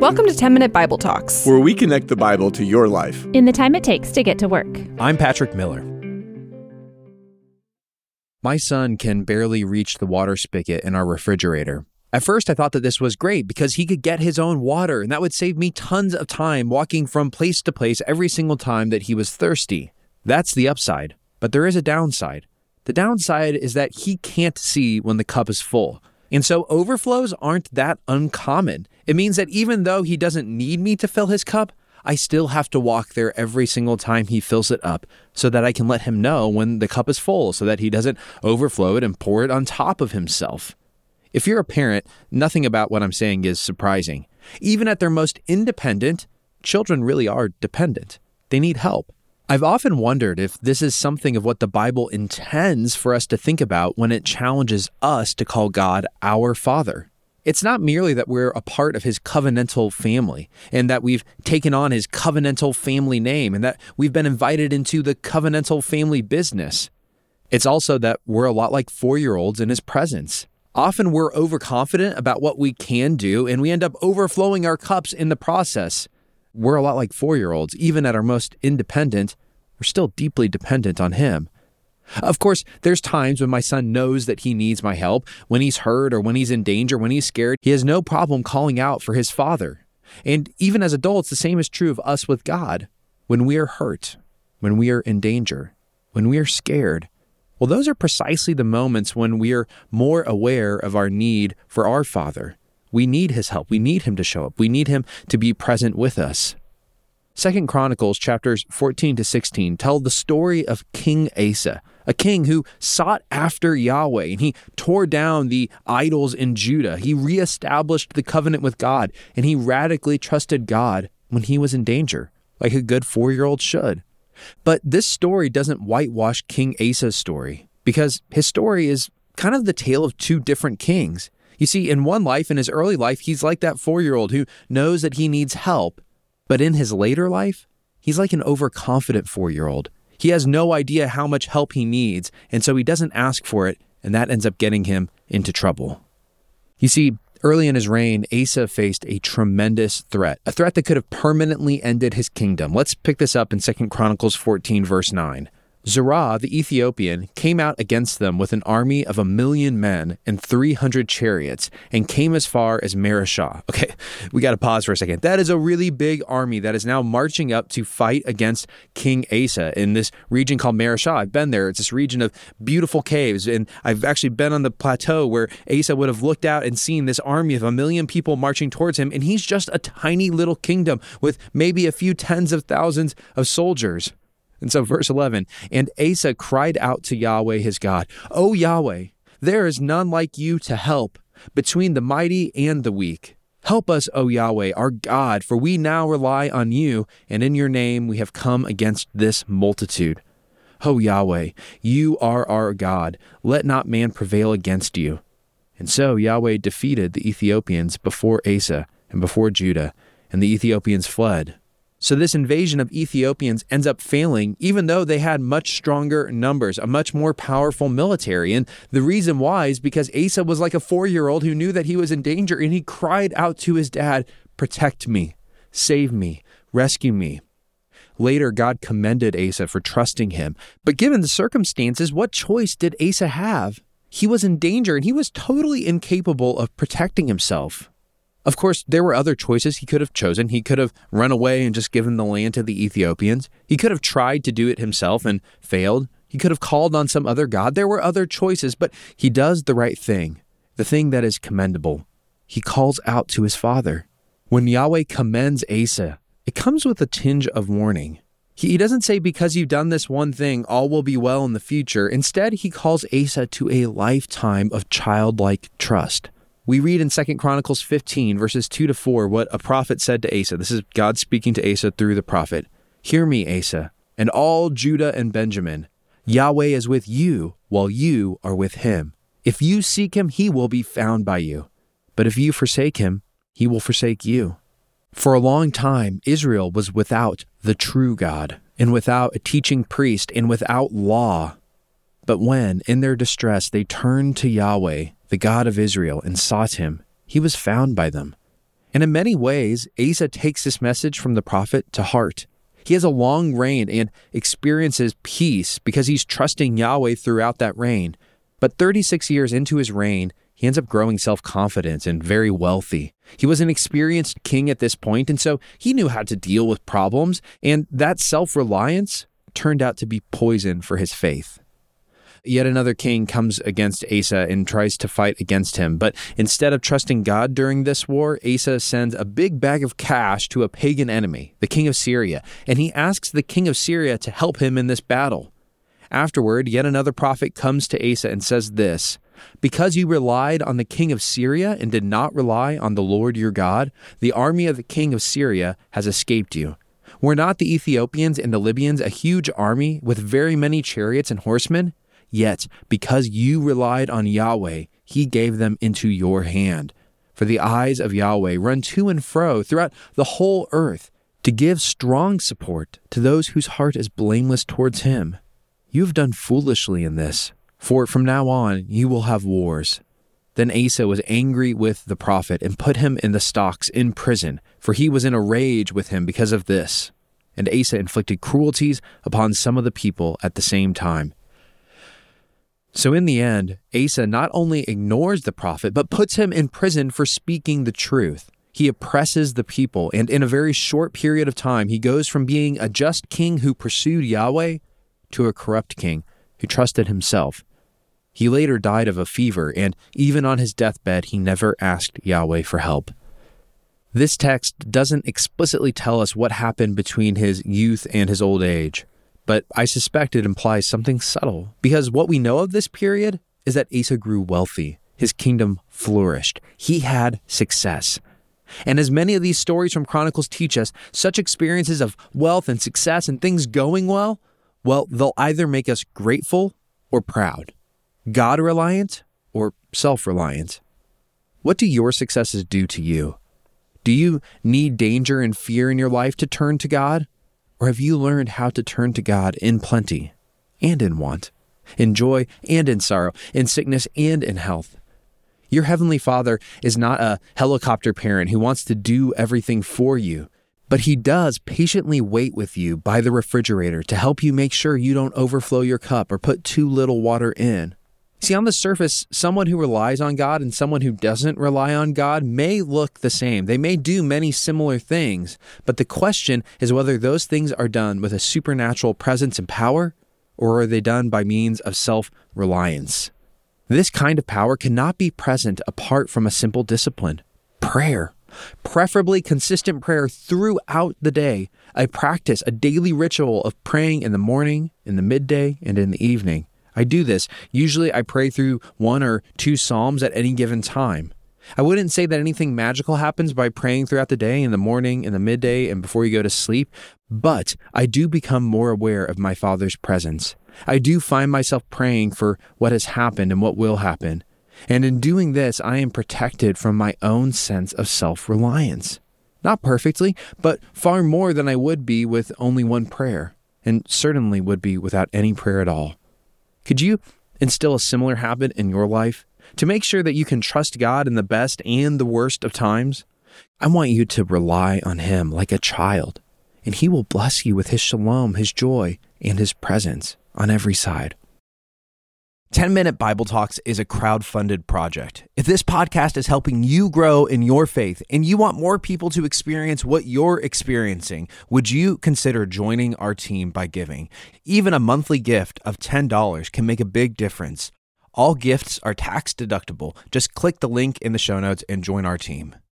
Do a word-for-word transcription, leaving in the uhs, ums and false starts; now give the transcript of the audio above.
Welcome to ten minute Bible Talks, where we connect the Bible to your life in the time it takes to get to work. I'm Patrick Miller. My son can barely reach the water spigot in our refrigerator. At first, I thought that this was great because he could get his own water, and that would save me tons of time walking from place to place every single time that he was thirsty. That's the upside, but there is a downside. The downside is that he can't see when the cup is full. And so overflows aren't that uncommon. It means that even though he doesn't need me to fill his cup, I still have to walk there every single time he fills it up so that I can let him know when the cup is full so that he doesn't overflow it and pour it on top of himself. If you're a parent, nothing about what I'm saying is surprising. Even at their most independent, children really are dependent. They need help. I've often wondered if this is something of what the Bible intends for us to think about when it challenges us to call God our Father. It's not merely that we're a part of his covenantal family and that we've taken on his covenantal family name and that we've been invited into the covenantal family business. It's also that we're a lot like four-year-olds in his presence. Often we're overconfident about what we can do and we end up overflowing our cups in the process. We're a lot like four-year-olds. Even at our most independent, we're still deeply dependent on him. Of course, there's times when my son knows that he needs my help, when he's hurt or when he's in danger, when he's scared. He has no problem calling out for his father. And even as adults, the same is true of us with God. When we are hurt, when we are in danger, when we are scared, well, those are precisely the moments when we are more aware of our need for our Father. We need his help. We need him to show up. We need him to be present with us. Second Chronicles chapters fourteen to sixteen tell the story of King Asa, a king who sought after Yahweh, and he tore down the idols in Judah. He reestablished the covenant with God, and he radically trusted God when he was in danger, like a good four-year-old should. But this story doesn't whitewash King Asa's story, because his story is kind of the tale of two different kings. You see, in one life, in his early life, he's like that four-year-old who knows that he needs help. But in his later life, he's like an overconfident four-year-old. He has no idea how much help he needs, and so he doesn't ask for it, and that ends up getting him into trouble. You see, early in his reign, Asa faced a tremendous threat, a threat that could have permanently ended his kingdom. Let's pick this up in Second Chronicles fourteen, verse nine. Zerah, the Ethiopian, came out against them with an army of a million men and three hundred chariots and came as far as Mareshah. Okay, we got to pause for a second. That is a really big army that is now marching up to fight against King Asa in this region called Mareshah. I've been there. It's this region of beautiful caves, and I've actually been on the plateau where Asa would have looked out and seen this army of a million people marching towards him, and he's just a tiny little kingdom with maybe a few tens of thousands of soldiers. And so verse eleven, and Asa cried out to Yahweh his God, O Yahweh, there is none like you to help between the mighty and the weak. Help us, O Yahweh, our God, for we now rely on you, and in your name we have come against this multitude. O Yahweh, you are our God. Let not man prevail against you. And so Yahweh defeated the Ethiopians before Asa and before Judah, and the Ethiopians fled. So this invasion of Ethiopians ends up failing, even though they had much stronger numbers, a much more powerful military. And the reason why is because Asa was like a four-year-old who knew that he was in danger, and he cried out to his dad, protect me, save me, rescue me. Later, God commended Asa for trusting him. But given the circumstances, what choice did Asa have? He was in danger, and he was totally incapable of protecting himself. Of course, there were other choices he could have chosen. He could have run away and just given the land to the Ethiopians. He could have tried to do it himself and failed. He could have called on some other god. There were other choices, but he does the right thing, the thing that is commendable. He calls out to his father. When Yahweh commends Asa, it comes with a tinge of warning. He doesn't say, because you've done this one thing, all will be well in the future. Instead, he calls Asa to a lifetime of childlike trust. We read in Second Chronicles fifteen, verses two to four, what a prophet said to Asa. This is God speaking to Asa through the prophet. Hear me, Asa, and all Judah and Benjamin. Yahweh is with you, while you are with him. If you seek him, he will be found by you. But if you forsake him, he will forsake you. For a long time, Israel was without the true God, and without a teaching priest, and without law. But when, in their distress, they turned to Yahweh, the God of Israel, and sought him, he was found by them. And in many ways, Asa takes this message from the prophet to heart. He has a long reign and experiences peace because he's trusting Yahweh throughout that reign. But thirty-six years into his reign, he ends up growing self-confident and very wealthy. He was an experienced king at this point, and so he knew how to deal with problems, and that self-reliance turned out to be poison for his faith. Yet another king comes against Asa and tries to fight against him, but instead of trusting God during this war, Asa sends a big bag of cash to a pagan enemy, the king of Syria, and he asks the king of Syria to help him in this battle. Afterward, yet another prophet comes to Asa and says this, "Because you relied on the king of Syria and did not rely on the Lord your God, the army of the king of Syria has escaped you. Were not the Ethiopians and the Libyans a huge army with very many chariots and horsemen? Yet, because you relied on Yahweh, he gave them into your hand. For the eyes of Yahweh run to and fro throughout the whole earth to give strong support to those whose heart is blameless towards him. You have done foolishly in this, for from now on you will have wars." Then Asa was angry with the prophet and put him in the stocks in prison, for he was in a rage with him because of this. And Asa inflicted cruelties upon some of the people at the same time. So in the end, Asa not only ignores the prophet, but puts him in prison for speaking the truth. He oppresses the people, and in a very short period of time, he goes from being a just king who pursued Yahweh to a corrupt king who trusted himself. He later died of a fever, and even on his deathbed, he never asked Yahweh for help. This text doesn't explicitly tell us what happened between his youth and his old age, but I suspect it implies something subtle, because what we know of this period is that Asa grew wealthy. His kingdom flourished. He had success. And as many of these stories from Chronicles teach us, such experiences of wealth and success and things going well, well, they'll either make us grateful or proud, God-reliant or self-reliant. What do your successes do to you? Do you need danger and fear in your life to turn to God? Or have you learned how to turn to God in plenty and in want, in joy and in sorrow, in sickness and in health? Your Heavenly Father is not a helicopter parent who wants to do everything for you, but He does patiently wait with you by the refrigerator to help you make sure you don't overflow your cup or put too little water in. See, on the surface, someone who relies on God and someone who doesn't rely on God may look the same. They may do many similar things, but the question is whether those things are done with a supernatural presence and power, or are they done by means of self-reliance? This kind of power cannot be present apart from a simple discipline, prayer. Preferably consistent prayer throughout the day, a practice, a daily ritual of praying in the morning, in the midday, and in the evening. I do this. Usually I pray through one or two Psalms at any given time. I wouldn't say that anything magical happens by praying throughout the day, in the morning, in the midday, and before you go to sleep, but I do become more aware of my Father's presence. I do find myself praying for what has happened and what will happen. And in doing this, I am protected from my own sense of self-reliance. Not perfectly, but far more than I would be with only one prayer, and certainly would be without any prayer at all. Could you instill a similar habit in your life to make sure that you can trust God in the best and the worst of times? I want you to rely on Him like a child, and He will bless you with His shalom, His joy, and His presence on every side. ten-Minute Bible Talks is a crowd-funded project. If this podcast is helping you grow in your faith and you want more people to experience what you're experiencing, would you consider joining our team by giving? Even a monthly gift of ten dollars can make a big difference. All gifts are tax deductible. Just click the link in the show notes and join our team.